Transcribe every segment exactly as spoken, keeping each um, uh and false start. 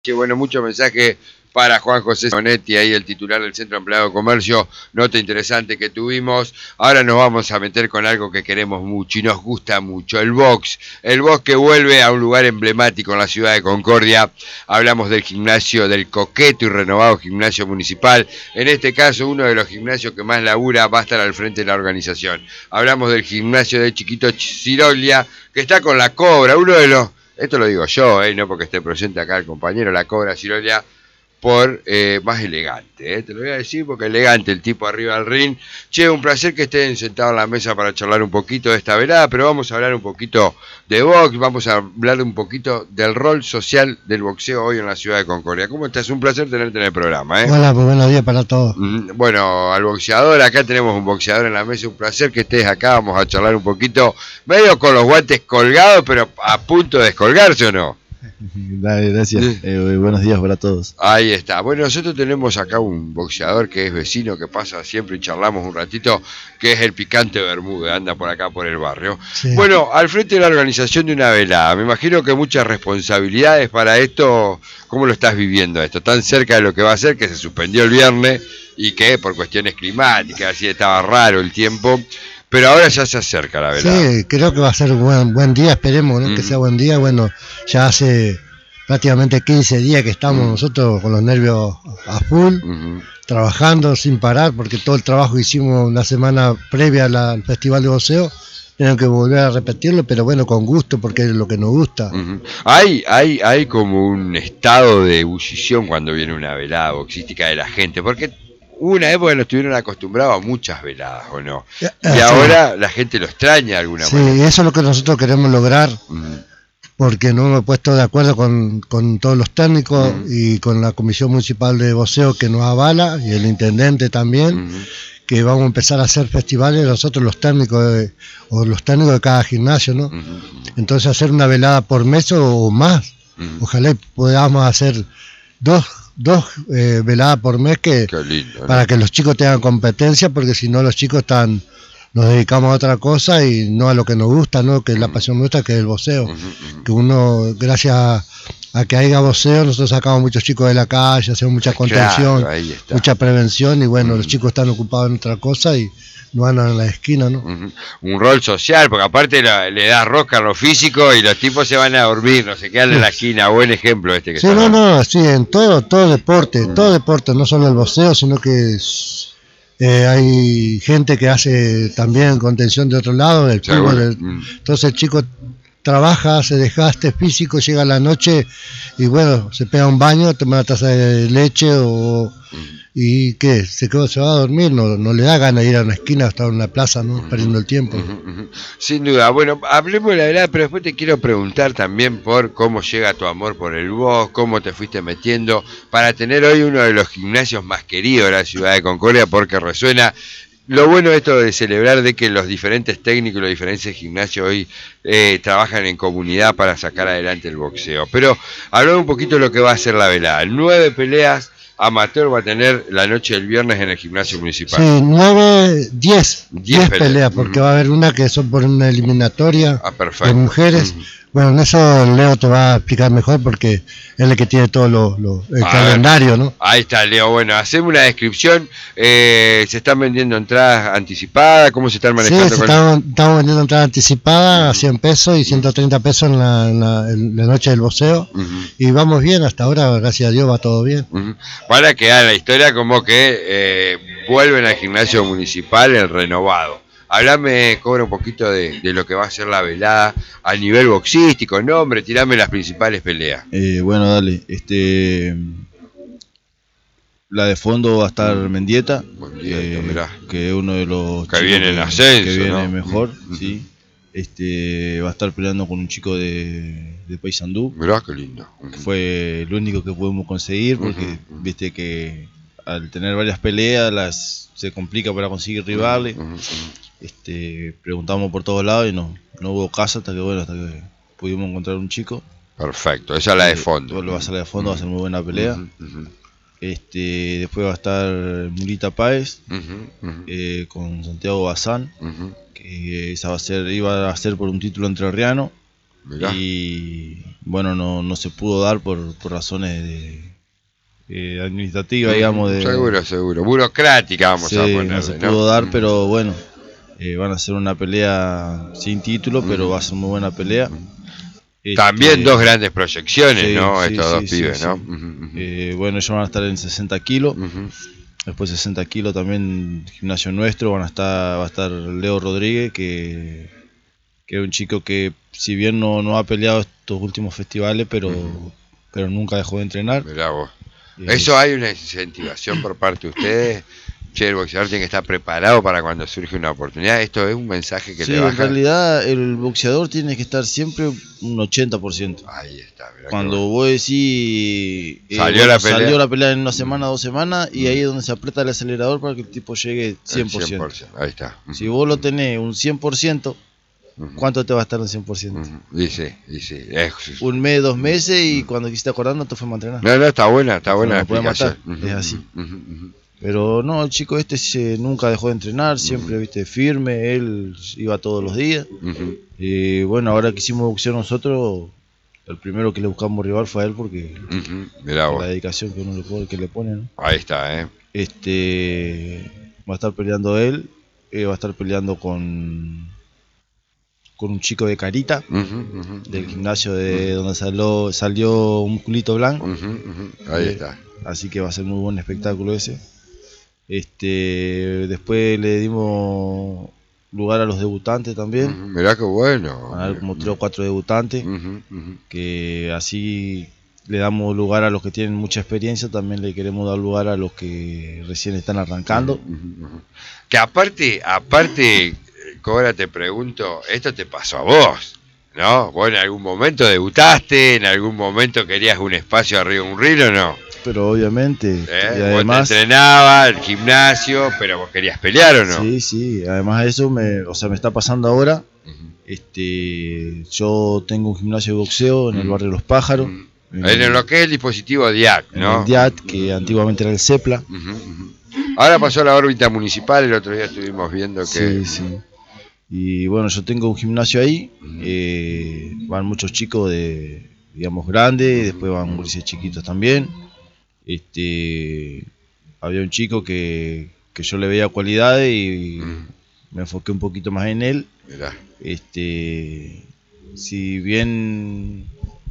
Que bueno, mucho mensaje para Juan José Sonetti, ahí el titular del Centro Empleado de Comercio, nota interesante que tuvimos. Ahora nos vamos a meter con algo que queremos mucho y nos gusta mucho, el box. El box que vuelve a un lugar emblemático en la ciudad de Concordia. Hablamos del gimnasio, del coqueto y renovado gimnasio municipal. En este caso, uno de los gimnasios que más labura va a estar al frente de la organización. Hablamos del gimnasio de Chiquito Cirolia, que está con la Cobra, uno de los... Esto lo digo yo, eh, no porque esté presente acá el compañero, la Cobra Cirolia, por eh, más elegante, eh, te lo voy a decir porque elegante el tipo arriba del ring. Che, un placer que estén sentados en la mesa para charlar un poquito de esta velada, pero vamos a hablar un poquito de box, vamos a hablar un poquito del rol social del boxeo hoy en la ciudad de Concordia. ¿Cómo estás? Un placer tenerte en el programa, ¿eh? Hola, pues buenos días para todos. Bueno, al boxeador, acá tenemos un boxeador en la mesa, un placer que estés acá, vamos a charlar un poquito, medio con los guantes colgados, pero a punto de descolgarse, ¿o no? Dale, gracias. Eh, buenos días para todos. Ahí está. Bueno, nosotros tenemos acá un boxeador que es vecino, que pasa siempre y charlamos un ratito, que es el Picante Bermúdez, anda por acá por el barrio. Sí. Bueno, al frente de la organización de una velada, me imagino que muchas responsabilidades para esto. ¿Cómo lo estás viviendo esto? Tan cerca de lo que va a ser, que se suspendió el viernes y que por cuestiones climáticas, así estaba raro el tiempo. Pero ahora ya se acerca la velada. Sí, creo que va a ser un buen, buen día, esperemos, ¿no? Uh-huh. Que sea buen día. Bueno, ya hace prácticamente quince días que estamos uh-huh. nosotros con los nervios a full, uh-huh. trabajando sin parar, porque todo el trabajo que hicimos una semana previa la, al Festival de Boxeo, tenemos que volver a repetirlo, pero bueno, con gusto, porque es lo que nos gusta. Uh-huh. Hay, hay, hay como un estado de ebullición cuando viene una velada boxística de la gente, porque... Una época nos estuvieron acostumbrados a muchas veladas, ¿o no? Y sí. Ahora la gente lo extraña de alguna sí, manera. Sí, eso es lo que nosotros queremos lograr, uh-huh. porque nos hemos puesto de acuerdo con, con todos los técnicos uh-huh. y con la Comisión Municipal de Boxeo que nos avala, y el Intendente también, uh-huh. que vamos a empezar a hacer festivales nosotros los técnicos, de, o los técnicos de cada gimnasio, ¿no? Uh-huh. Entonces hacer una velada por mes o más. Uh-huh. Ojalá podamos hacer dos dos eh, veladas por mes que lindo, ¿no? Para que los chicos tengan competencia, porque si no los chicos están nos dedicamos a otra cosa y no a lo que nos gusta, ¿no? Que es la pasión nuestra, que es el boxeo. Uh-huh, uh-huh. Que uno, gracias a, a que haya boxeo, nosotros sacamos muchos chicos de la calle, hacemos mucha contención, claro, mucha prevención, y bueno, uh-huh. los chicos están ocupados en otra cosa y no andan en la esquina, ¿no? Uh-huh. Un rol social, porque aparte la, le da rosca a lo físico y los tipos se van a dormir, no se quedan en la esquina. Buen ejemplo este que sí, no, no, sí, en todo, todo deporte, uh-huh. todo deporte, no solo el boxeo, sino que eh, hay gente que hace también contención de otro lado, del sí, bueno. del, uh-huh. Entonces el chico trabaja, hace desgaste físico, llega a la noche y bueno, se pega un baño, toma una taza de leche o... Uh-huh. ¿Y qué? ¿Se, se va a dormir? No, no le da ganas de ir a una esquina, estar en una plaza, ¿no? Uh-huh. Perdiendo el tiempo. Uh-huh, uh-huh. Sin duda. Bueno, hablemos de la verdad, pero después te quiero preguntar también por cómo llega tu amor por el box, cómo te fuiste metiendo para tener hoy uno de los gimnasios más queridos de la ciudad de Concordia, porque resuena. Lo bueno de esto de celebrar de que los diferentes técnicos y los diferentes gimnasios hoy eh, trabajan en comunidad para sacar adelante el boxeo. Pero hablamos un poquito de lo que va a ser la velada. Nueve peleas amateur va a tener la noche del viernes en el gimnasio municipal. Sí, nueve, diez, diez peleas, peleas porque uh-huh. va a haber una que son por una eliminatoria ah, de mujeres. Uh-huh. Bueno, en eso Leo te va a explicar mejor porque él es el que tiene todo lo, lo, el a calendario, ver, ¿no? Ahí está, Leo. Bueno, hacemos una descripción. Eh, ¿Se están vendiendo entradas anticipadas? ¿Cómo se están manejando? Sí, con estamos, el... estamos vendiendo entradas anticipadas uh-huh. a cien pesos y ciento treinta pesos en la, en la, en la noche del boxeo. Uh-huh. Y vamos bien, hasta ahora, gracias a Dios, va todo bien. Uh-huh. Para quedar la historia como que eh, vuelven al gimnasio municipal el renovado. Hablame, Cobra, un poquito de, de lo que va a ser la velada a nivel boxístico, nombre, tirame las principales peleas. Eh, bueno, dale, este la de fondo va a estar Mendieta, eh, que es uno de los que viene en ascenso, que viene ¿no? mejor, uh-huh. sí. Este va a estar peleando con un chico de, de Paysandú. Mirá qué lindo. Uh-huh. Fue el único que pudimos conseguir porque uh-huh. viste que al tener varias peleas las se complica para conseguir rivales. Uh-huh. Este, preguntamos por todos lados y no, no hubo casa hasta que bueno, hasta que pudimos encontrar un chico. Perfecto, esa es la de fondo. Eh, va a ser la de fondo, uh-huh. va a ser muy buena pelea. Uh-huh. Uh-huh. Este, después va a estar Mulita Páez uh-huh. Uh-huh. Eh, con Santiago Bazán, uh-huh. que esa va a ser, iba a ser por un título entrerriano, Mirá. Y bueno, no, no se pudo dar por, por razones de, eh, administrativas, digamos. De, seguro, seguro. Burocrática, vamos sí, a ponerle, no se ¿no? pudo dar, pero bueno, eh, van a hacer una pelea sin título, pero va a ser muy buena pelea. También Este, dos grandes proyecciones, sí, ¿no? sí, Estos sí, dos sí, pibes, sí. ¿no? Uh -huh, uh -huh. Eh, bueno, ellos van a estar en sesenta kilos. Uh -huh. Después sesenta kilos también, gimnasio nuestro, van a estar, va a estar Leo Rodríguez, que, que es un chico que si bien no, no ha peleado estos últimos festivales, pero, uh -huh. pero nunca dejó de entrenar. Mirá vos. Eh, ¿Eso hay una incentivación por parte de ustedes? Che, el boxeador tiene que estar preparado para cuando surge una oportunidad. Esto es un mensaje que sí, le baja. En realidad el boxeador tiene que estar siempre un ochenta por ciento. Ahí está. Cuando bueno. vos decís eh, salió, bueno, la pelea. salió la pelea en una semana, dos semanas, y ahí es donde se aprieta el acelerador para que el tipo llegue cien por ciento. cien por ciento. Ahí está. Si vos lo tenés un cien por ciento, ¿cuánto te va a estar un cien por ciento? Dice, dice. Es... Un mes, dos meses, y cuando quisiste acordando te fuimos a entrenar. No, no, está buena, está buena la explicación. Es así. Pero no, el chico este se, nunca dejó de entrenar, siempre, uh-huh. viste, firme, él iba todos los días. Uh-huh. Y bueno, ahora que hicimos boxeo nosotros, el primero que le buscamos rival fue a él porque uh-huh. Mirá la dedicación que uno le pone, que le pone, ¿no? Ahí está, eh. Este va a estar peleando él, eh, va a estar peleando con con un chico de Carita, uh-huh, uh-huh, del gimnasio de uh-huh. donde salió, salió un culito blanco. Uh-huh, uh-huh. Ahí eh, está. Así que va a ser muy buen espectáculo ese. Este, después le dimos lugar a los debutantes también. Uh-huh, mirá qué bueno. Van a haber como tres o cuatro debutantes, uh-huh, uh-huh. que así le damos lugar a los que tienen mucha experiencia, también le queremos dar lugar a los que recién están arrancando. Uh-huh, uh-huh. Que aparte, aparte, Cobra, te pregunto, esto te pasó a vos, ¿no? Vos en algún momento debutaste, en algún momento querías un espacio arriba de un ring, ¿o no? Pero obviamente, ¿Eh? y además, vos te entrenabas, el gimnasio, pero vos querías pelear, ¿o no? Sí, sí, además de eso, me, o sea, me está pasando ahora. Uh-huh. Este, yo tengo un gimnasio de boxeo en uh-huh. el barrio Los Pájaros. Uh-huh. En, en lo que es el dispositivo D I A C, ¿no? En el D I A C, que uh-huh. antiguamente era el CEPLA. Uh-huh, uh-huh. Ahora pasó a la órbita municipal, el otro día estuvimos viendo que... Sí, sí. Y bueno, yo tengo un gimnasio ahí, uh-huh. eh, van muchos chicos de, digamos, grandes, uh-huh. después van gurises chiquitos también. Este, había un chico que, que yo le veía cualidades y uh-huh. me enfoqué un poquito más en él. Mirá. Este, si bien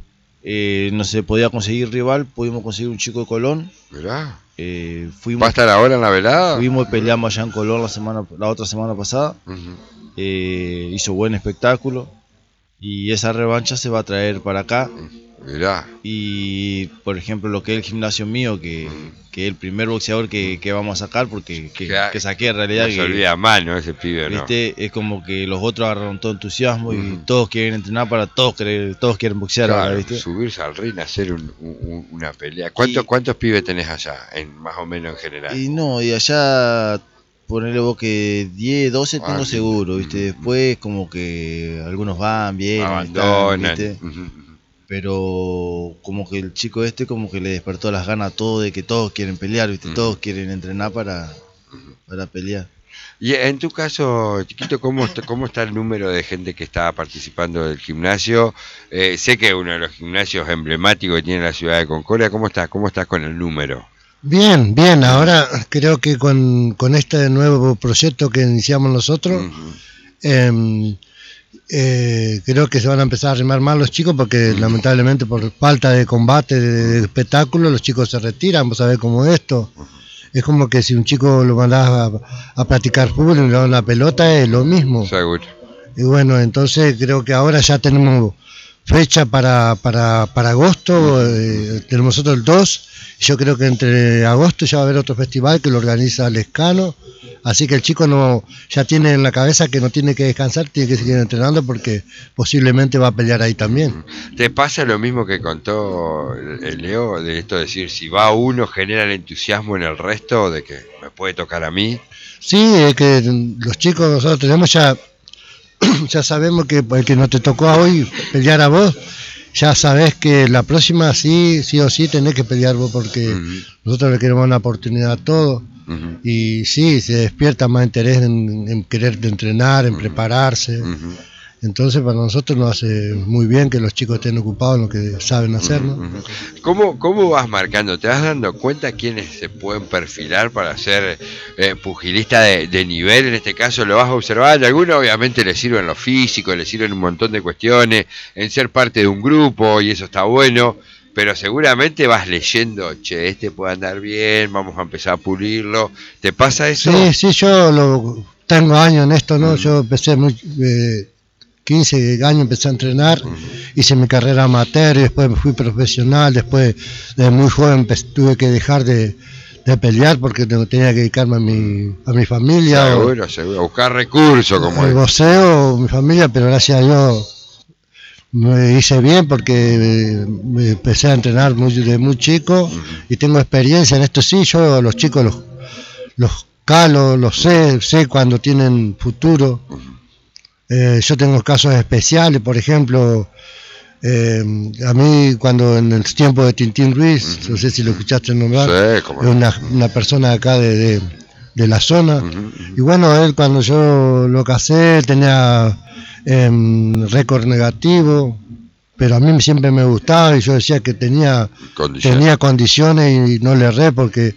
eh, no se podía conseguir rival, pudimos conseguir un chico de Colón. Mirá. Eh, fuimos, ¿Va a estar ahora en la velada? Fuimos y peleamos allá en Colón la semana, la otra semana pasada. Uh-huh. eh, hizo buen espectáculo y esa revancha se va a traer para acá. Mirá. Y por ejemplo lo que es el gimnasio mío, que, que es el primer boxeador que, que vamos a sacar, porque que, que, que saqué en realidad. No se olvida más, ¿no? Ese pibe, ¿no? ¿Viste? Es como que los otros agarraron todo entusiasmo, uh-huh. y todos quieren entrenar para todos, todos quieren boxear, claro, ahora, ¿viste? Subirse al ring, hacer un, un, una pelea. ¿Cuántos, y, ¿Cuántos pibes tenés allá, en más o menos en general? Y no, y allá ponerle vos que diez, doce ah, tengo sí. seguro, ¿viste? Uh-huh. Después como que algunos van bien, abandonan, están, ¿viste? Uh-huh. Pero como que el chico este como que le despertó las ganas a todos, de que todos quieren pelear, ¿viste? Uh-huh. Todos quieren entrenar para, uh-huh. para pelear. Y en tu caso, chiquito, ¿cómo está, cómo está el número de gente que está participando del gimnasio? Eh, sé que es uno de los gimnasios emblemáticos que tiene la ciudad de Concordia. ¿Cómo estás? ¿Cómo estás con el número? Bien, bien. Ahora creo que con, con este nuevo proyecto que iniciamos nosotros, uh-huh. eh, Eh, creo que se van a empezar a arrimar más los chicos porque uh-huh. lamentablemente por falta de combate, de, de espectáculo, los chicos se retiran. Vos sabés cómo es esto. Uh-huh. Es como que si un chico lo mandás a, a practicar fútbol y le das una pelota, es lo mismo. Seguro. Y bueno, entonces creo que ahora ya tenemos fecha para, para, para agosto, uh-huh. eh, tenemos nosotros el dos. Yo creo que entre agosto ya va a haber otro festival que lo organiza Lescano. Así que el chico no ya tiene en la cabeza que no tiene que descansar, tiene que seguir entrenando porque posiblemente va a pelear ahí también. ¿Te pasa lo mismo que contó el Leo, de esto de decir, si va uno genera el entusiasmo en el resto, de que me puede tocar a mí? Sí, es que los chicos nosotros tenemos ya, ya sabemos que el que no te tocó a hoy pelear a vos, ya sabés que la próxima sí, sí o sí tenés que pelear vos porque uh-huh. nosotros le queremos una oportunidad a todos. Uh-huh. Y sí, se despierta más interés en, en querer entrenar, en uh-huh. prepararse. Uh-huh. Entonces para nosotros nos hace muy bien que los chicos estén ocupados en lo que saben hacer, ¿no? ¿Cómo, cómo vas marcando? ¿Te vas dando cuenta quiénes se pueden perfilar para ser eh, pugilista de, de nivel? En este caso lo vas a observar. Y algunos obviamente le sirven lo físico, le sirven un montón de cuestiones, en ser parte de un grupo, y eso está bueno. Pero seguramente vas leyendo, che, este puede andar bien, vamos a empezar a pulirlo. ¿Te pasa eso? Sí, sí, yo lo, tengo años en esto, ¿no? Uh-huh. Yo empecé muy... Eh, quince años empecé a entrenar, uh-huh. hice mi carrera amateur y después me fui profesional, después de muy joven tuve que dejar de, de pelear porque tenía que dedicarme a mi, a mi familia. Seguro, o, seguro, a buscar recursos como el boxeo, mi familia, pero gracias a Dios me hice bien porque me empecé a entrenar muy, de muy chico uh-huh. y tengo experiencia en esto. Sí, yo los chicos los, los calo, los sé, sé cuando tienen futuro. Uh-huh. Eh, yo tengo casos especiales, por ejemplo, eh, a mí cuando en el tiempo de Tintín Ruiz, uh-huh. no sé si lo escuchaste nombrar, sí, es una, una persona de acá de, de, de la zona, uh-huh. y bueno, él cuando yo lo casé tenía eh, récord negativo, pero a mí siempre me gustaba y yo decía que tenía condiciones, tenía condiciones y no le erré porque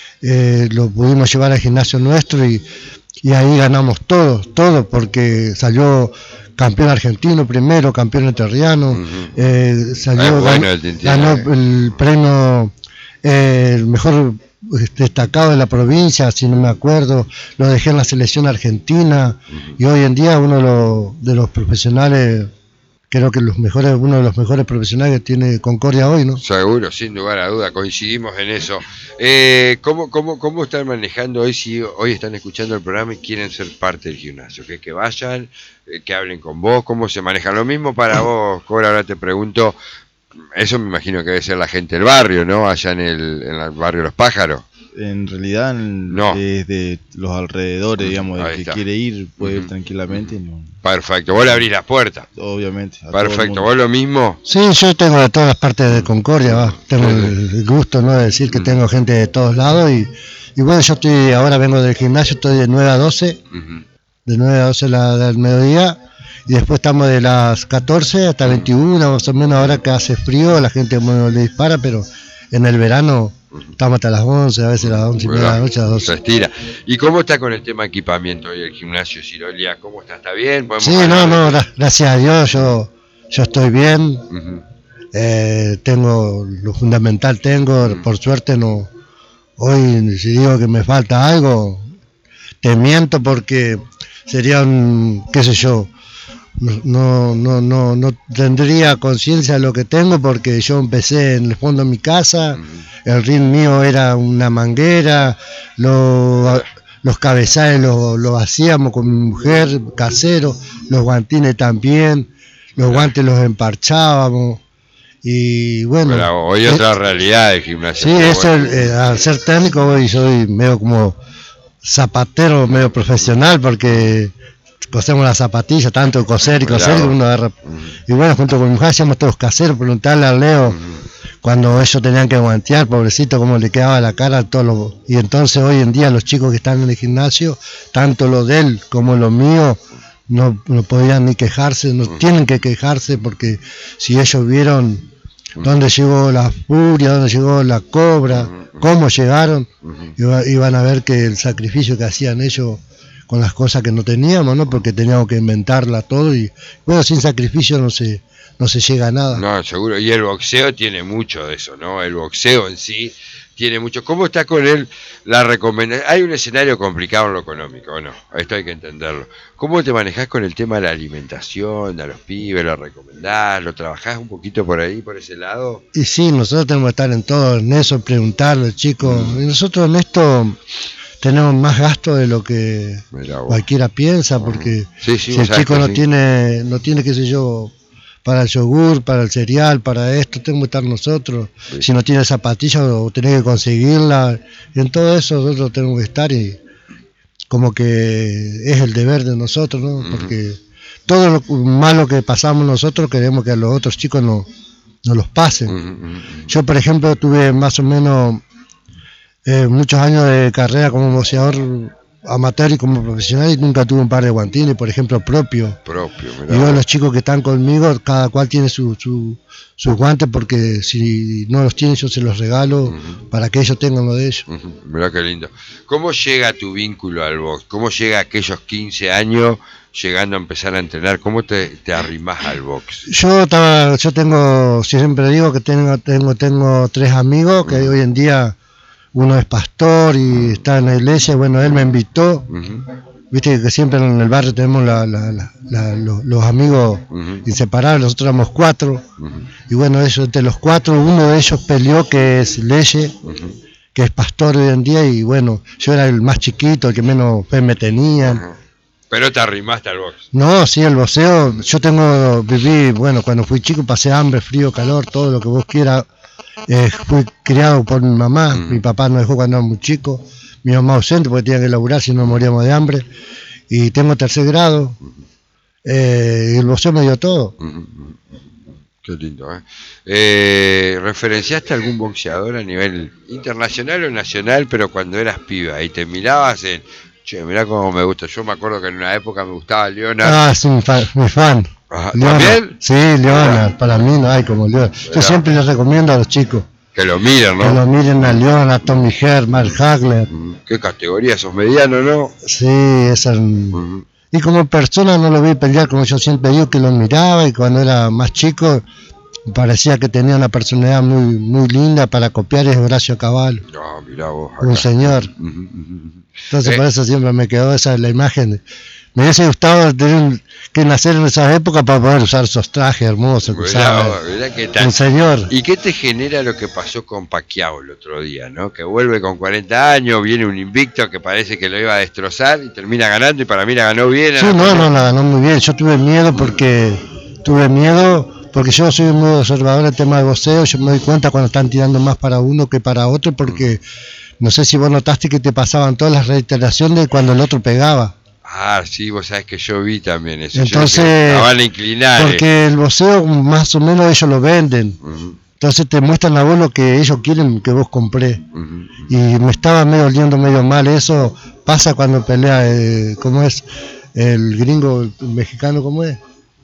eh, lo pudimos llevar al gimnasio nuestro y Y ahí ganamos todos, todos, porque salió campeón argentino primero, campeón entrerriano, uh-huh. eh, salió, bueno, ganó, ganó el premio, eh, el mejor destacado de la provincia, si no me acuerdo, lo dejé en la selección argentina, uh-huh. y hoy en día uno de los, de los profesionales, creo que los mejores, uno de los mejores profesionales que tiene Concordia hoy, ¿no? Seguro, sin lugar a duda, coincidimos en eso. Eh, ¿cómo, cómo, ¿Cómo están manejando hoy si hoy están escuchando el programa y quieren ser parte del gimnasio? Que, que vayan, eh, que hablen con vos, ¿cómo se maneja? Lo mismo para vos, Cora, ahora te pregunto, eso me imagino que debe ser la gente del barrio, ¿no? Allá en el, en el barrio Los Pájaros. En realidad, no. Desde los alrededores, digamos, el que está. Quiere ir puede uh-huh. ir tranquilamente. No. Perfecto, vos le abrís las puertas. Obviamente. Perfecto, ¿vos lo mismo? Sí, yo tengo de todas las partes de Concordia, va. Tengo el gusto, ¿no?, de decir que uh-huh. tengo gente de todos lados. Y, y bueno, yo estoy ahora vengo del gimnasio, estoy de nueve a doce, uh-huh. de nueve a doce la, del mediodía. Y después estamos de las catorce hasta veintiuna, más o menos. Ahora que hace frío, la gente bueno, le dispara, pero en el verano estamos hasta las once, a veces a las once y media de la noche, a las doce. Se estira. ¿Y cómo está con el tema de equipamiento hoy el gimnasio Sirolia? ¿Cómo está? ¿Está bien? Sí, no, no, gra- gracias a Dios yo, yo estoy bien. Uh-huh. Eh, tengo lo fundamental, tengo, uh-huh. por suerte no. Hoy si digo que me falta algo, te miento porque sería un, qué sé yo, no no no no tendría conciencia de lo que tengo porque yo empecé en el fondo de mi casa, uh-huh. el ring mío era una manguera, lo, los cabezales los lo hacíamos con mi mujer, casero, los guantines también, los guantes los emparchábamos y bueno. Pero hoy eh, otra realidad del gimnasio. Sí, eso bueno. eh, al ser técnico hoy soy medio como zapatero, medio profesional porque cosemos las zapatillas, tanto coser y coser, claro. uno agarra. Uh-huh. Y bueno, junto con mi mujer hacíamos todos caseros, preguntarle a Leo, uh-huh. cuando ellos tenían que guantear, pobrecito, cómo le quedaba la cara a todos los. Y entonces hoy en día los chicos que están en el gimnasio, tanto los de él como los míos, no, no podían ni quejarse, no uh-huh. tienen que quejarse porque si ellos vieron uh-huh. dónde llegó la furia, dónde llegó la cobra, uh-huh. cómo llegaron, uh-huh. iba, iban a ver que el sacrificio que hacían ellos con las cosas que no teníamos, ¿no? Porque teníamos que inventarla todo y bueno, sin sacrificio no se no se llega a nada. No, seguro. Y el boxeo tiene mucho de eso, ¿no? El boxeo en sí tiene mucho. ¿Cómo está con él la recomendación? Hay un escenario complicado en lo económico, ¿no? Esto hay que entenderlo. ¿Cómo te manejás con el tema de la alimentación, a los pibes, lo recomendás, lo trabajás un poquito por ahí, por ese lado? Y sí, nosotros tenemos que estar en todo, en eso, preguntarle, chicos. Mm. Y nosotros en esto tenemos más gasto de lo que cualquiera piensa, porque sí, sí, si el chico no sí. tiene, no tiene, qué sé yo, para el yogur, para el cereal, para esto, tenemos que estar nosotros. Sí. Si no tiene zapatillas, o tenés que conseguirla. Y en todo eso nosotros tenemos que estar y como que es el deber de nosotros, ¿no? Uh-huh. Porque todo lo malo que pasamos nosotros queremos que a los otros chicos no, no los pasen. Uh-huh. Yo, por ejemplo, tuve más o menos... Eh, muchos años de carrera como boxeador amateur y como profesional, y nunca tuve un par de guantines, por ejemplo, propio. Propio, Y yo, los chicos que están conmigo, cada cual tiene su, su, sus guantes, porque si no los tienen yo se los regalo uh-huh. para que ellos tengan lo de ellos. Uh-huh. Mirá qué lindo. ¿Cómo llega tu vínculo al box? ¿Cómo llega a aquellos quince años llegando a empezar a entrenar? ¿Cómo te, te arrimás al box? Yo estaba, yo tengo, siempre digo que tengo, tengo, tengo tres amigos que uh-huh. hoy en día uno es pastor y uh-huh. está en la iglesia. Bueno, él me invitó. Uh-huh. Viste que siempre en el barrio tenemos la, la, la, la, los, los amigos uh-huh. inseparables, nosotros éramos cuatro. Uh-huh. Y bueno, eso, entre los cuatro, uno de ellos peleó, que es Leye, uh-huh. que es pastor hoy en día. Y bueno, yo era el más chiquito, el que menos fe me tenían. Uh-huh. Pero te arrimaste al box. No, sí, el boxeo, yo tengo, viví, bueno, cuando fui chico pasé hambre, frío, calor, todo lo que vos quieras. Eh, fui criado por mi mamá, mm. mi papá nos dejó cuando era muy chico, mi mamá ausente porque tenía que laburar, si no moríamos de hambre. Y tengo tercer grado, eh, y el boxeo me dio todo. Qué lindo, ¿eh? Eh, ¿Referenciaste a algún boxeador a nivel internacional o nacional, pero cuando eras piba y te mirabas en... Che, mirá cómo me gusta. Yo me acuerdo que en una época me gustaba Leonard. Ah, sí, mi fan. Mi fan. Ajá, ¿también? Sí, Leonard. Ah. Para mí no hay como Leonard. Yo Pero, siempre les recomiendo a los chicos que lo miren, ¿no? Que lo miren a Leonard, a Tommy Herr, Mark Hagler. Uh-huh. ¿Qué categoría? ¿Sos mediano, no? Sí, esa. Uh-huh. Y como persona no lo vi pelear, como yo siempre digo, que lo miraba, y cuando era más chico parecía que tenía una personalidad muy muy linda para copiar. Es Horacio Cavallo. No, mirá vos. Acá. Un señor. Uh-huh. Entonces eh. por eso siempre me quedó esa la imagen. Me hubiese gustado tener que nacer en esa época para poder usar esos trajes hermosos que usaba. Un señor. ¿Y qué te genera lo que pasó con Pacquiao el otro día, no? Que vuelve con cuarenta años, viene un invicto que parece que lo iba a destrozar y termina ganando, y para mí la ganó bien. Sí, no, no, la ganó muy bien. Yo tuve miedo porque tuve miedo porque yo soy muy observador del tema de boxeo. Yo me doy cuenta cuando están tirando más para uno que para otro, porque no sé si vos notaste que te pasaban todas las reiteraciones de cuando el otro pegaba. Ah, sí, vos sabés que yo vi también eso. Entonces, estaban inclinados. Porque el boxeo más o menos ellos lo venden. Uh-huh. Entonces te muestran a vos lo que ellos quieren que vos comprés. Uh-huh. Y me estaba medio oliendo medio mal eso. Pasa cuando pelea, eh, ¿cómo es? El gringo, el mexicano, ¿cómo es?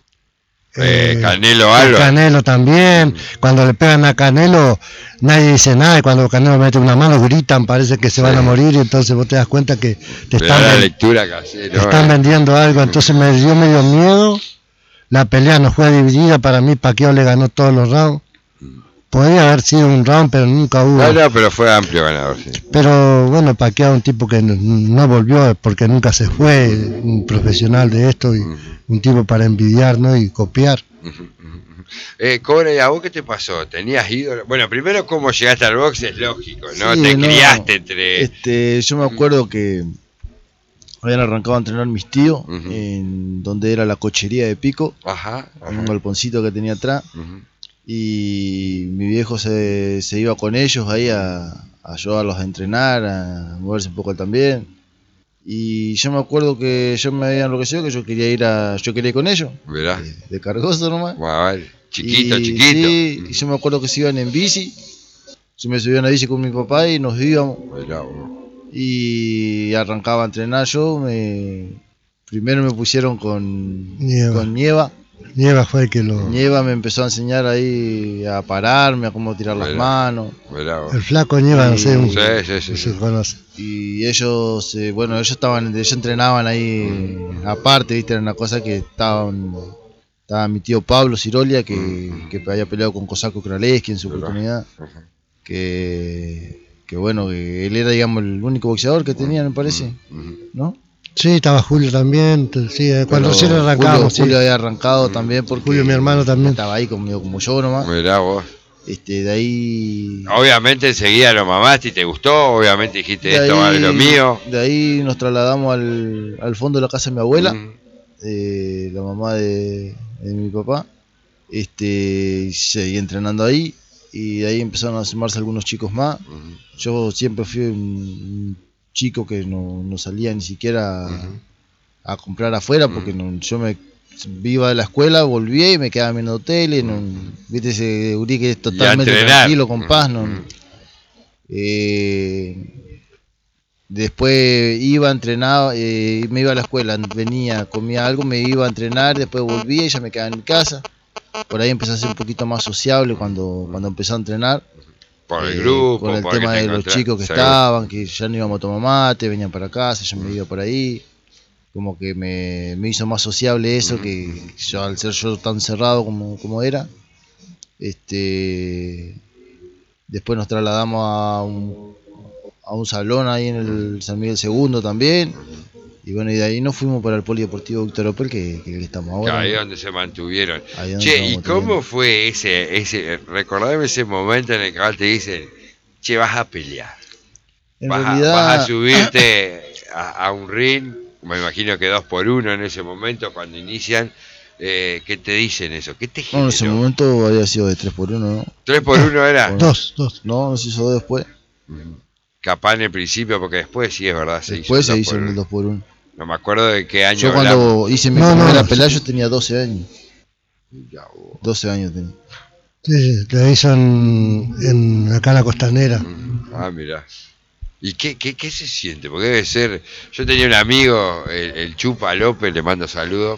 Eh, Canelo Álvarez. Canelo también. Cuando le pegan a Canelo nadie dice nada, y cuando Canelo mete una mano gritan, parece que se sí. van a morir, y entonces vos te das cuenta que te están, la lectura casi, te no, están eh. vendiendo algo. Entonces me dio medio miedo. La pelea no fue dividida, para mí Pacquiao le ganó todos los rounds. Podría haber sido un round, pero nunca hubo. No, no, pero fue amplio ganador, sí. Pero bueno, Pacquiao es un tipo que no, no volvió porque nunca se fue, un profesional de esto, y uh-huh. un tipo para envidiar, ¿no? Y copiar. Uh-huh, uh-huh. Eh, Cobra, ¿y a vos qué te pasó? ¿Tenías ídolo? Bueno, primero, ¿cómo llegaste al box? Es lógico, ¿no? Sí, te no, criaste entre... Este, yo me acuerdo que habían arrancado a entrenar mis tíos, uh-huh. en donde era la cochería de Pico, ajá, ajá. un galponcito que tenía atrás. Uh-huh. Y mi viejo se, se iba con ellos ahí a, a ayudarlos a entrenar, a moverse un poco también. Y yo me acuerdo que yo me había enloquecido, que yo quería ir a, yo quería ir con ellos, ¿verdad? De, de cargoso nomás. Wow, chiquito, y, chiquito. Sí, y yo me acuerdo que se iban en bici. Yo me subí a una bici con mi papá y nos íbamos. ¿verdad? Y arrancaba a entrenar yo. Me, primero me pusieron con Nieva. con Nieva. Nieva fue el que lo... Nieva me empezó a enseñar ahí a pararme, a cómo tirar las Verá, manos. Verá, el flaco Nieva, no sé, un, sí, sí, sí, se sí. conoce. Y ellos, eh, bueno, ellos estaban, ellos entrenaban ahí mm. aparte, viste, era una cosa que estaban, estaba mi tío Pablo Cirolia, que, mm. que había peleado con Cosaco Kraleski en su Verá. oportunidad, uh-huh. que, que bueno, que él era, digamos, el único boxeador que tenía, me parece, uh-huh. ¿no? Sí, estaba Julio también, sí, cuando recién arrancamos. Julio, sí. Julio había arrancado mm. también, porque Julio, mi hermano, también estaba ahí conmigo como yo nomás. Mirá vos. Este, de ahí... Obviamente enseguida lo mamaste y te gustó, obviamente dijiste de esto vale lo mío. De ahí nos trasladamos al, al fondo de la casa de mi abuela, mm. eh, la mamá de, de mi papá, este, y seguí entrenando ahí, y de ahí empezaron a sumarse algunos chicos más. Mm. Yo siempre fui un chico que no, no salía ni siquiera uh-huh. a, a comprar afuera, porque uh-huh. no, yo me iba de la escuela, volvía y me quedaba viendo tele, no, viste ese gurí que es totalmente tranquilo, con paz, no, uh-huh. eh, después iba a entrenar, eh, me iba a la escuela, venía, comía algo, me iba a entrenar, después volvía y ya me quedaba en mi casa. Por ahí empecé a ser un poquito más sociable cuando, cuando empecé a entrenar. Por el eh, grupo, por el porque tema te de los encontrás, chicos que seguro. estaban, que ya no íbamos a tomar mate, venían para casa, yo me iba por ahí. Como que me, me hizo más sociable eso, Ujú, que ujú. yo al ser yo tan cerrado como, como era. Este, después nos trasladamos a un, a un salón ahí en el San Miguel segundo también. Y bueno, y de ahí nos fuimos para el Polideportivo Víctor Opel, que, que, que estamos ahora. Ahí es ¿no? donde se mantuvieron. Ahí donde Che, estamos ¿y manteniendo. cómo fue ese, ese, recordame ese momento en el que te dicen, che, vas a pelear? En Vas a, vas a realidad, subirte a, a un ring, me imagino que dos por uno en ese momento cuando inician. Eh, ¿Qué te dicen eso? ¿Qué te no, en ese generó? momento había sido de tres por uno, ¿no? ¿Tres por uno era? O no, Dos, dos. no, no se hizo después. Ujú. Capaz en el principio, porque después sí es verdad, se hizo Después el se dos hizo por el uno. dos por uno. No me acuerdo de qué año Yo hablamos. cuando hice mi No, no, primera no. pelea yo tenía doce años. Ya, vos. doce años tenía. Sí, lo hizo en, en acá en la Costanera. Ujú. Ah, mirá. ¿Y qué, qué, qué se siente? Porque debe ser... Yo tenía un amigo, el, el Chupa López, le mando saludos,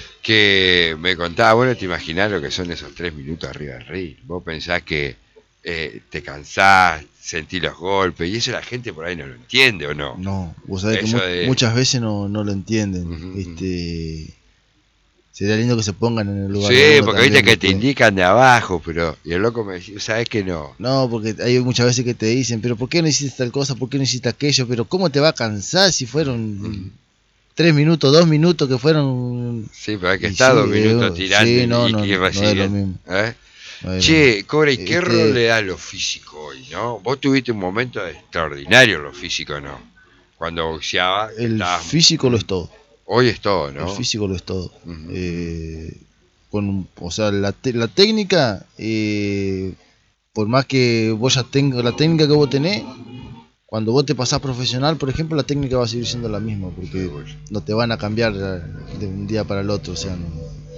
que me contaba, bueno, te imaginás lo que son esos tres minutos arriba del ring. Vos pensás que eh, te cansás, sentís los golpes, y eso la gente por ahí no lo entiende, ¿o no? No, vos sabés que Eso mu de- muchas veces no, no lo entienden. Ujú, Este, sería lindo que se pongan en el lugar Sí, de uno porque también, viste que te ¿viste? indican de abajo, pero... Y el loco me decía, ¿sabes que no? No, porque hay muchas veces que te dicen, pero ¿por qué no hiciste tal cosa? ¿Por qué no hiciste aquello? Pero ¿cómo te va a cansar si fueron Ujú. tres minutos, dos minutos que fueron? Sí, pero hay que Y estar sí, dos minutos eh, tirando sí, no, y, no, y no es lo recibiendo. mismo. ¿Eh? No es lo mismo. Che, Cobra, ¿y qué Este, rol le da lo físico hoy, no? Vos tuviste un momento extraordinario en lo físico, ¿no? Cuando boxeaba, que el estabas... físico lo es todo. Hoy es todo, El ¿no? físico lo es todo. Ujú. Eh, con, o sea, la, te- la técnica, eh, por más que vos ya tengas la técnica que vos tenés, cuando vos te pasás profesional, por ejemplo, la técnica va a seguir siendo la misma, porque Seguro. no te van a cambiar de un día para el otro. O sea, no.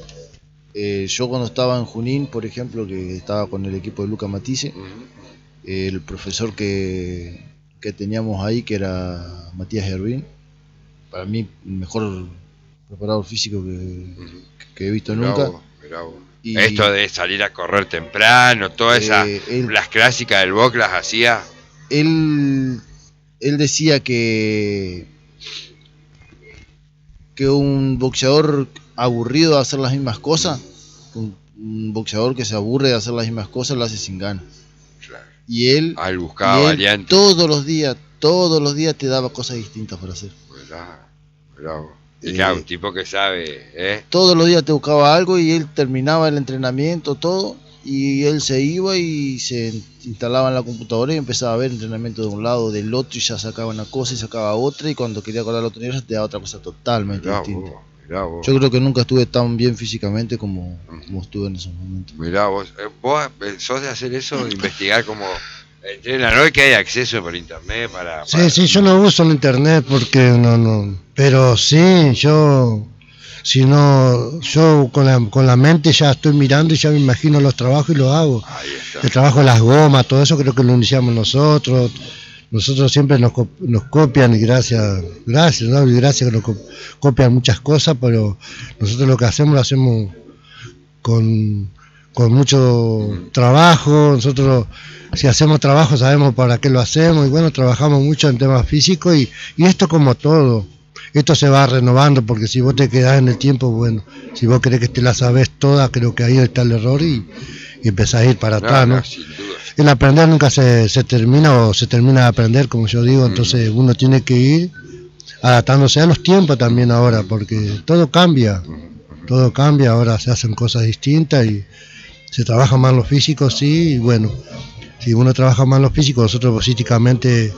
Eh, yo cuando estaba en Junín, por ejemplo, que estaba con el equipo de Luca Matisse, Ujú. el profesor que, que teníamos ahí, que era Matías Hervín, para mí el mejor preparador físico que, Ujú. que he visto Mirá nunca. vos, mirá vos. Y Esto de salir a correr temprano, todas esas, eh, él, las clásicas del box las hacía. él, él decía que, que un boxeador aburrido de hacer las mismas cosas, un, un boxeador que se aburre de hacer las mismas cosas, lo hace sin ganas. Claro. Y él, Ah, él y buscaba él variantes. todos los días, todos los días te daba cosas distintas para hacer. Mirá, mirá vos. Y Eh, claro, un tipo que sabe, ¿eh? Todos los días te buscaba algo y él terminaba el entrenamiento, todo, y él se iba y se instalaba en la computadora y empezaba a ver entrenamiento de un lado, del otro, y ya sacaba una cosa y sacaba otra, y cuando quería acordar la otra ya te daba otra cosa totalmente Mirá distinta. vos, mirá vos. Yo creo que nunca estuve tan bien físicamente como, Ujú. como estuve en esos momentos. Mirá vos, eh, vos eh, sos de hacer eso, de investigar cómo entrenan hoy, que hay acceso por internet para... Sí, para- sí, yo no uso el internet porque no, no, pero sí, yo, si no, yo con la, con la mente ya estoy mirando y ya me imagino los trabajos y los hago. Ahí está. El trabajo de las gomas, todo eso creo que lo iniciamos nosotros. Nosotros siempre nos, co- nos copian y gracias, gracias, ¿no? Y gracias que nos co- copian muchas cosas, pero nosotros lo que hacemos lo hacemos con, con mucho trabajo. Nosotros, si hacemos trabajo, sabemos para qué lo hacemos, y bueno, trabajamos mucho en temas físicos, y, y esto como todo, esto se va renovando, porque si vos te quedás en el tiempo, bueno, si vos querés que te la sabés toda, creo que ahí está el error, y, y empezás a ir para No, atrás, ¿no? no, sin duda. El aprender nunca se, se termina o se termina de aprender, como yo digo, entonces uno tiene que ir adaptándose a los tiempos también ahora, porque todo cambia, todo cambia, ahora se hacen cosas distintas y se trabaja más lo físico, sí, y bueno, si uno trabaja más lo físico, nosotros físicamente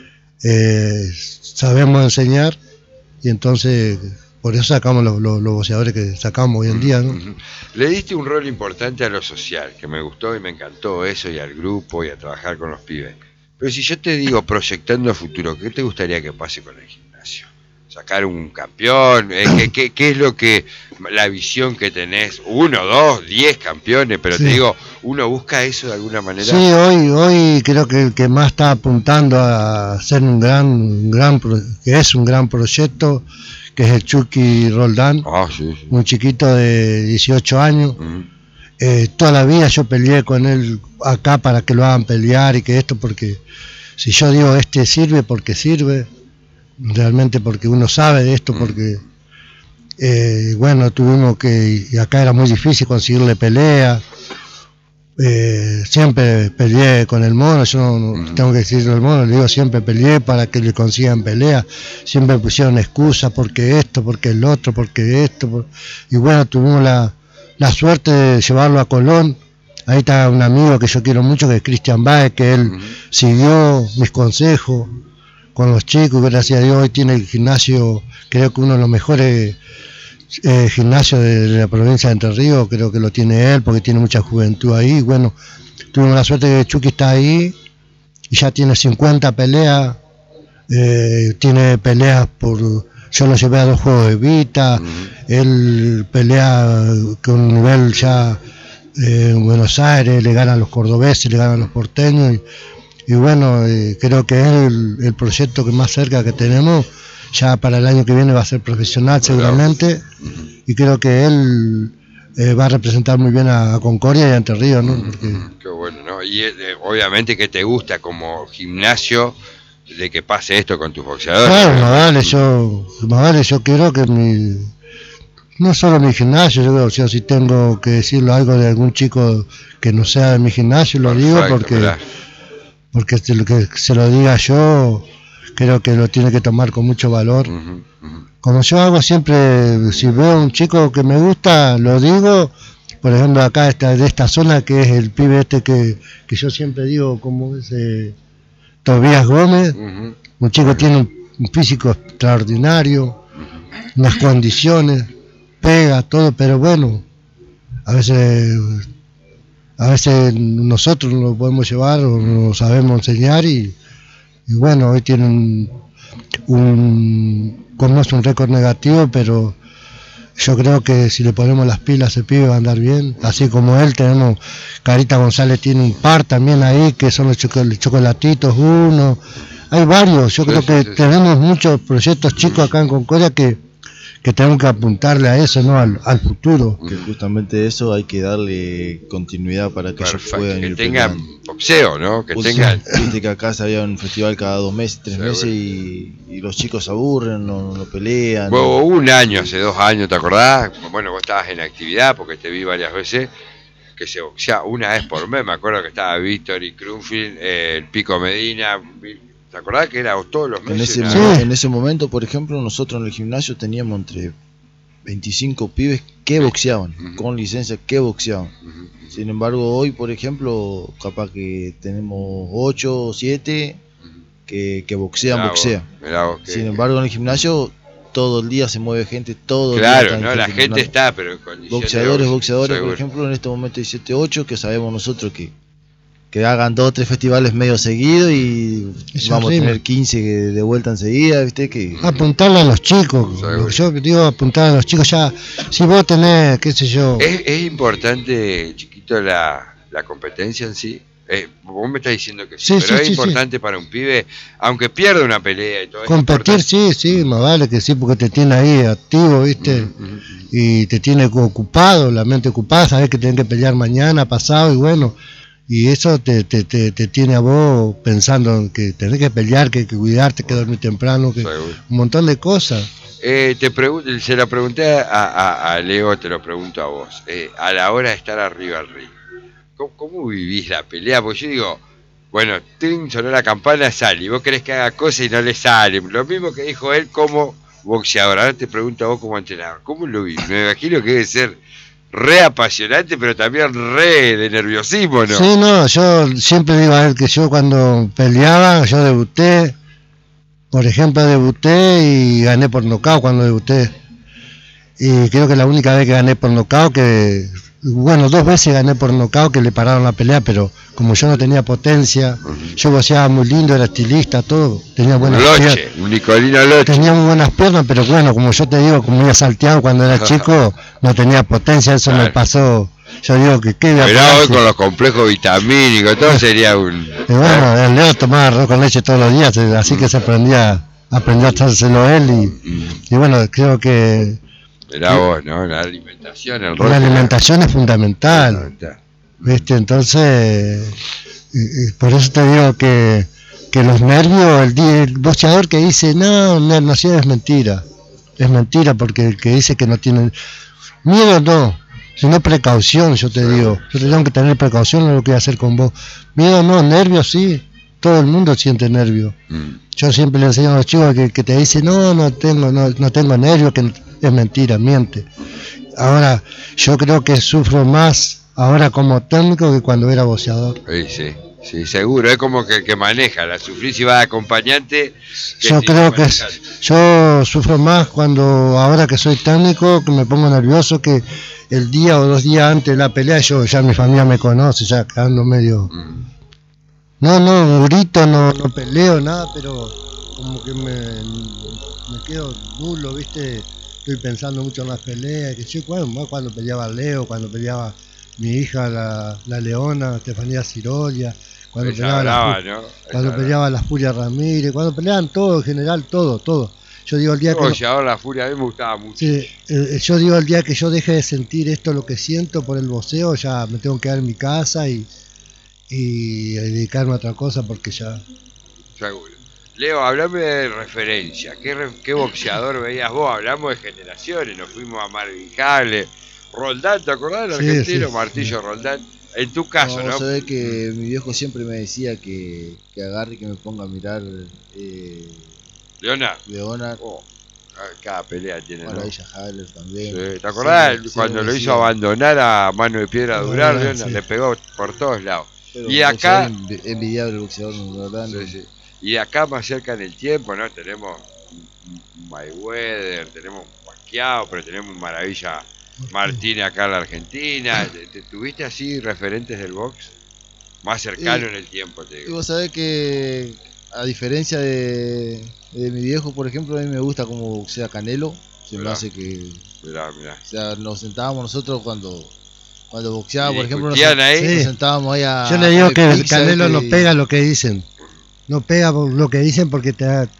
eh, sabemos enseñar, y entonces por eso sacamos los, los, los boxeadores que sacamos hoy en día, ¿no? Ujú. Le diste un rol importante a lo social, que me gustó y me encantó eso, y al grupo y a trabajar con los pibes. Pero si yo te digo proyectando a futuro, ¿qué te gustaría que pase con el gimnasio? O sacar un campeón? Eh, ¿qué, qué, ¿Qué es lo que, la visión que tenés? Uno, dos, diez campeones, pero sí. Te digo, ¿uno busca eso de alguna manera? Sí, hoy hoy creo que el que más está apuntando a hacer un gran, un gran que es un gran proyecto, que es el Chucky Roldán, oh, sí, sí. un chiquito de dieciocho años. Uh-huh. Eh, toda la vida yo peleé con él acá para que lo hagan pelear y que esto, porque si yo digo este sirve porque sirve, realmente porque uno sabe de esto, porque eh, bueno, tuvimos que, y acá era muy difícil conseguirle pelea, eh, siempre peleé con el mono, yo no, no tengo que decirlo al mono, le digo siempre peleé para que le consigan pelea, siempre pusieron excusas porque esto, porque el otro, porque esto, por... y bueno, tuvimos la, la suerte de llevarlo a Colón. Ahí está un amigo que yo quiero mucho, que es Cristian Baez, que él uh-huh. siguió mis consejos con los chicos, gracias a Dios hoy tiene el gimnasio, creo que uno de los mejores eh, gimnasios de, de la provincia de Entre Ríos, creo que lo tiene él, porque tiene mucha juventud ahí. Bueno, tuvimos la suerte de que Chucky está ahí, y ya tiene cincuenta peleas, eh, tiene peleas por, yo lo llevé a dos juegos de Vita, uh-huh. él pelea con un nivel ya eh, en Buenos Aires, le ganan los cordobeses, le ganan los porteños, y, y bueno, eh, creo que es el, el proyecto que más cerca que tenemos, ya para el año que viene va a ser profesional seguramente, y creo que él eh, va a representar muy bien a, a Concordia y a Entre Ríos, ¿no? Porque... Qué bueno, ¿no? Y eh, obviamente que te gusta como gimnasio de que pase esto con tus boxeadores. Claro, más vale, yo, más vale, yo quiero que mi, no solo mi gimnasio, yo creo, o sea, si tengo que decirlo algo de algún chico que no sea de mi gimnasio, lo Perfecto, digo porque... ¿verdad? Porque lo que se lo diga yo, creo que lo tiene que tomar con mucho valor. Uh-huh, uh-huh. Como yo hago siempre, si veo un chico que me gusta, lo digo. Por ejemplo, acá esta, de esta zona, que es el pibe este que, que yo siempre digo, como es eh, Tobías Gómez, uh-huh. un chico que uh-huh. tiene un, un físico extraordinario, uh-huh. unas condiciones, pega, todo, pero bueno, a veces... A veces nosotros no lo podemos llevar o no lo sabemos enseñar y, y bueno, hoy tienen un, un, como es un récord negativo, pero yo creo que si le ponemos las pilas el pibe va a andar bien, así como él. Tenemos, Carita González tiene un par también ahí, que son los chocolatitos, uno, hay varios, yo creo que tenemos muchos proyectos chicos acá en Concordia que que tenemos que apuntarle a eso, ¿no? Al, al futuro. Que justamente eso hay que darle continuidad para que Perfecto. ellos puedan que ir tengan peleando. Boxeo, ¿no? Que Boxeo. tengan. Viste que acá se había un festival cada dos meses, tres Seguro. meses y, y los chicos se aburren, no, no pelean. Hubo no. un año, hace dos años, ¿te acordás? Bueno, vos estabas en actividad porque te vi varias veces, que se boxea una vez por mes. Me acuerdo que estaba Víctor y Crunfield, eh, el Pico Medina. ¿Te acordás que era todos los meses? En ese, una... sí. en ese momento, por ejemplo, nosotros en el gimnasio teníamos entre veinticinco pibes que boxeaban, uh-huh. con licencia que boxeaban. Uh-huh. Sin embargo, hoy, por ejemplo, capaz que tenemos ocho o siete que, que boxean, mirá boxean. Vos, mirá vos, que, Sin embargo, en el gimnasio todo el día se mueve gente, todo claro, el día. Claro, no, la gente está, pero en condiciones boxeadores, boxeadores, seguro. Por ejemplo, en este momento hay siete ocho que sabemos nosotros que que hagan dos o tres festivales medio seguidos y Eso vamos rima. a tener quince de vuelta enseguida, ¿viste? Que apuntarle a los chicos, Seguro. yo digo apuntar a los chicos ya, si vos tenés, qué sé yo. Es, es importante, chiquito, la, la competencia en sí. Eh, vos me estás diciendo que sí, sí pero sí, es sí, importante sí. para un pibe, aunque pierda una pelea y todo. Competir, sí, sí, más vale que sí, porque te tiene ahí activo, ¿viste? Uh-huh. Y te tiene ocupado, la mente ocupada, sabes que tenés que pelear mañana, pasado, y bueno... Y eso te, te, te, te tiene a vos pensando que tenés que pelear, que, que cuidarte, que dormir temprano, que Seguro. un montón de cosas. Eh, te pregun- se lo pregunté a, a, a Leo, te lo pregunto a vos. Eh, a la hora de estar arriba del ring, ¿cómo, ¿cómo vivís la pelea? Porque yo digo, bueno, ting, sonó la campana, sale, y vos querés que haga cosas y no le sale. Lo mismo que dijo él como boxeador. Ahora te pregunto a vos como entrenador, ¿cómo lo vivís? Me imagino que debe ser re apasionante, pero también re de nerviosismo, ¿no? Sí, no, yo siempre digo a él que yo cuando peleaba, yo debuté, por ejemplo, debuté y gané por nocaut cuando debuté. Y creo que la única vez que gané por nocaut, que bueno, dos veces gané por nocaut que le pararon la pelea, pero como yo no tenía potencia, uh-huh. yo boxeaba muy lindo, era estilista, todo, tenía buenas piernas. Un Nicolino Loche. Tenía muy buenas piernas, pero bueno, como yo te digo, como iba salteado cuando era chico, no tenía potencia, eso claro. me pasó. Yo digo que qué Pero hoy con los complejos vitamínicos, todo sería un... Y bueno, el Leo tomaba arroz con leche todos los días, así que se aprendía, aprendió a hacérselo él y, y bueno, creo que... Mirá vos, ¿no? La alimentación, el rol. La alimentación es fundamental, fundamental. ¿Viste? Entonces, y, y por eso te digo que, que los nervios, el, el boxeador que dice, no, no, no es mentira, es mentira porque el que dice que no tiene... Miedo no, sino precaución, yo te sí. digo, yo tengo que tener precaución en lo que voy a hacer con vos. Miedo no, nervios sí, todo el mundo siente nervios. Mm. Yo siempre le enseño a los chicos que, que te dicen, no, no tengo, no, no tengo nervios, que es mentira, miente. Ahora, yo creo que sufro más ahora como técnico que cuando era boxeador. Sí, sí, sí, seguro, es como que el que maneja, la sufrís si va de acompañante. Que yo si creo que es, yo sufro más cuando ahora que soy técnico, que me pongo nervioso, que el día o dos días antes de la pelea, yo ya mi familia me conoce, ya quedando medio... Mm. No, no, grito, no, no peleo, nada, pero como que me, me quedo nulo, ¿viste? Estoy pensando mucho en las peleas, que yo cuando, cuando peleaba Leo, cuando peleaba mi hija, la, la Leona, Estefanía Cirolia, cuando Esa peleaba, brava, la, ¿no? cuando peleaba la Furia Ramírez, cuando peleaban todo, en general, todo, todo. Yo digo el día Oye, que... ahora la Furia a mí me gustaba mucho. Sí, eh, yo digo el día que yo deje de sentir esto, lo que siento por el boxeo, ya me tengo que quedar en mi casa y, y dedicarme a otra cosa porque ya... Seguro. Leo, hablame de referencia. ¿Qué, re, ¿Qué boxeador veías vos? Hablamos de generaciones, nos fuimos a Marvin Hagler, Roldán, ¿te acordás del sí, argentino? Sí, Martillo sí. Roldán. En tu caso, ¿no? ¿no? Sabés que mi viejo siempre me decía que, que agarre y que me ponga a mirar eh, Leonard. Leonard. Oh, cada pelea tiene. Maravilla ¿no? Hagler también. Sí. ¿Te acordás sí, cuando lo hizo abandonar a Mano de Piedra no, Durar? No, Leonard sí. le pegó por todos lados. Pero y acá. Envidiable el boxeador, ¿verdad? Sí, sí. Y acá más cerca en el tiempo, ¿no? Tenemos un Mayweather, tenemos un Pacquiao, pero tenemos un Maravilla Martínez acá en la Argentina. ¿Te, te tuviste así referentes del box? Más cercano y, en el tiempo, te digo. Y vos sabés que, a diferencia de, de mi viejo, por ejemplo, a mí me gusta como boxea Canelo. Se mirá, me hace que... Mirá, mirá. O sea, nos sentábamos nosotros cuando... Cuando boxeaba, por ejemplo, nos, ahí? nos sentábamos ahí a... Yo le digo que el Canelo no pega lo que dicen. No pega lo que dicen porque te da,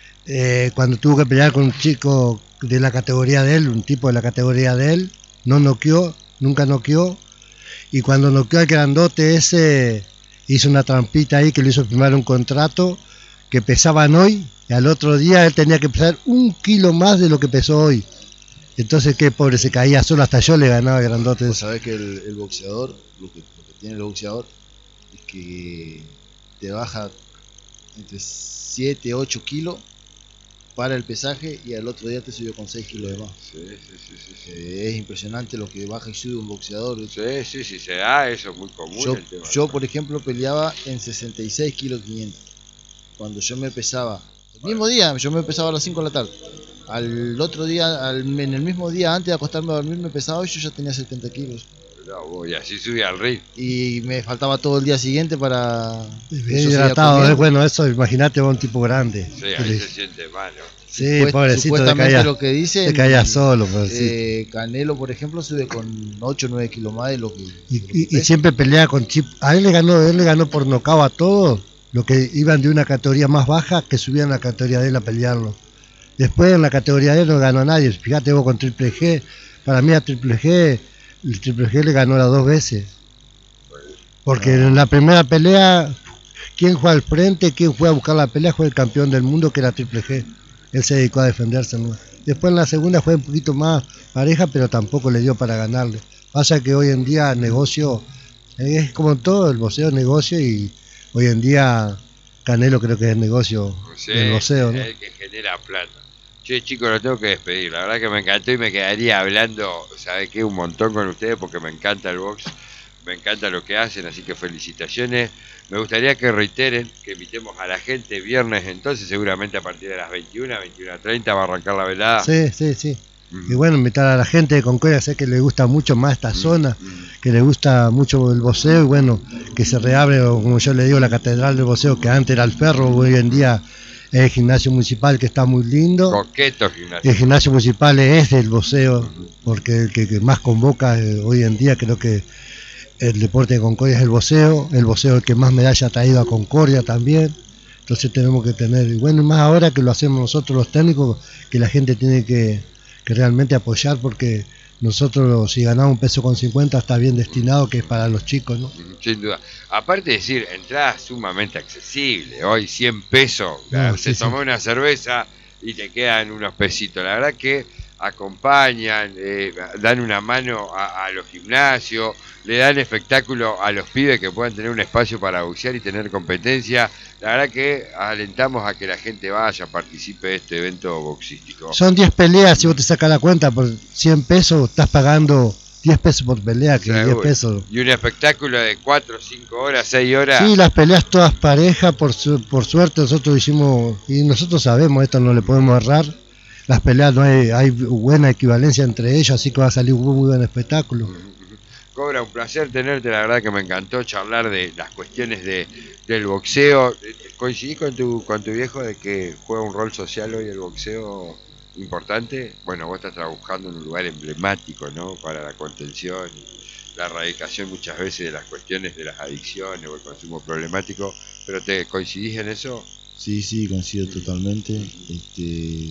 eh, cuando tuvo que pelear con un chico de la categoría de él, un tipo de la categoría de él, no noqueó, nunca noqueó, y cuando noqueó al grandote ese, hizo una trampita ahí que le hizo firmar un contrato que pesaban hoy, y al otro día él tenía que pesar un kilo más de lo que pesó hoy. Entonces, qué pobre, se caía solo, hasta yo le ganaba al grandote. Vos sabés que el, el boxeador, lo que, lo que tiene el boxeador, es que te baja entre siete, ocho kilos para el pesaje y al otro día te subió con seis kilos de más. Sí, sí, sí, sí, sí. Eh, es impresionante lo que baja y sube un boxeador. Sí, sí, sí, se da, eso es muy común. Yo, el tema yo por ejemplo, peleaba en sesenta y seis kilos quinientos. Cuando yo me pesaba, el mismo día, yo me pesaba a las cinco de la tarde. Al otro día, al, en el mismo día, antes de acostarme a dormir, me pesaba y yo ya tenía setenta kilos. Y así subía al ring. Y me faltaba todo el día siguiente para... Bien hidratado, bueno, eso, imagínate vos un tipo grande. Sí, ahí le... se siente malo. Sí, Supuest, pobrecito, supuestamente caía, lo que dicen, te caía solo. Eh, Canelo, por ejemplo, sube con ocho o nueve kilos más de lo que... Y, lo que y, y siempre pelea con chip. A él le ganó, él le ganó por nocaut a todos los que iban de una categoría más baja que subían a la categoría de él a pelearlo. Después en la categoría de él no ganó a nadie. Fíjate vos con Triple G. Para mí a Triple G, el Triple G le ganó las dos veces. Porque en la primera pelea, quien fue al frente, quien fue a buscar la pelea fue el campeón del mundo, que era Triple G. Él se dedicó a defenderse, ¿no? Después en la segunda fue un poquito más pareja, pero tampoco le dio para ganarle. Pasa que hoy en día el negocio, es como todo, el boxeo es negocio, y hoy en día Canelo creo que es el negocio sí, del boxeo, ¿no? Es el que genera plata. Che, chicos, lo tengo que despedir. La verdad que me encantó y me quedaría hablando, ¿sabe qué? Un montón con ustedes porque me encanta el box, me encanta lo que hacen, así que felicitaciones. Me gustaría que reiteren, que invitemos a la gente viernes, entonces seguramente a partir de las veintiuna, veintiuna treinta va a arrancar la velada. Sí, sí, sí. Y bueno, invitar a la gente de Concordia, sé que le gusta mucho más esta zona, que le gusta mucho el boxeo, y bueno, que se reabre, como yo le digo, la catedral del boxeo, que antes era el Ferro, hoy en día es el gimnasio municipal, que está muy lindo. Coqueto gimnasio. El gimnasio municipal es del boxeo, porque el que, que más convoca eh, hoy en día, creo que el deporte de Concordia es el boxeo, el boxeo es el que más medalla ha traído a Concordia también. Entonces tenemos que tener, y bueno, más ahora que lo hacemos nosotros los técnicos, que la gente tiene que, que realmente apoyar, porque nosotros si ganamos un peso con cincuenta está bien destinado, que es para los chicos, ¿no? Sin duda. Aparte de decir, entrada sumamente accesible, hoy cien pesos, No, se sí, tomó sí. una cerveza y te quedan unos pesitos. La verdad que acompañan, eh, dan una mano a, a los gimnasios, le dan espectáculo a los pibes que puedan tener un espacio para boxear y tener competencia. La verdad que alentamos a que la gente vaya, participe de este evento boxístico. Son diez peleas, si vos te sacas la cuenta, por cien pesos estás pagando diez pesos por pelea, que diez pesos. Y un espectáculo de cuatro, cinco horas, seis horas. Sí, las peleas todas parejas, por, su, por suerte nosotros hicimos, y nosotros sabemos, esto no le podemos errar, las peleas no hay, hay buena equivalencia entre ellas, así que va a salir un muy buen espectáculo. Cobra, un placer tenerte, la verdad que me encantó charlar de las cuestiones de, del boxeo. ¿Coincidís con tu, con tu viejo de que juega un rol social hoy el boxeo importante? Bueno, vos estás trabajando en un lugar emblemático, ¿no? Para la contención y la erradicación muchas veces de las cuestiones de las adicciones o el consumo problemático, pero ¿te coincidís en eso? Sí, sí, coincido totalmente. Este,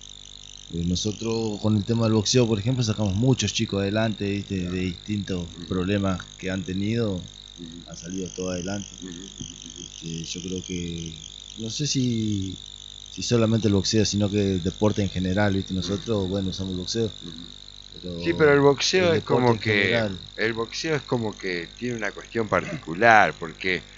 eh, nosotros con el tema del boxeo, por ejemplo, sacamos muchos chicos adelante, ¿viste? De distintos problemas que han tenido, han salido todos adelante. Este, yo creo que, no sé si, si solamente el boxeo, sino que el deporte en general, ¿viste? Nosotros, bueno, usamos el boxeo. Pero sí, pero el boxeo el es como en que general, el boxeo es como que tiene una cuestión particular, porque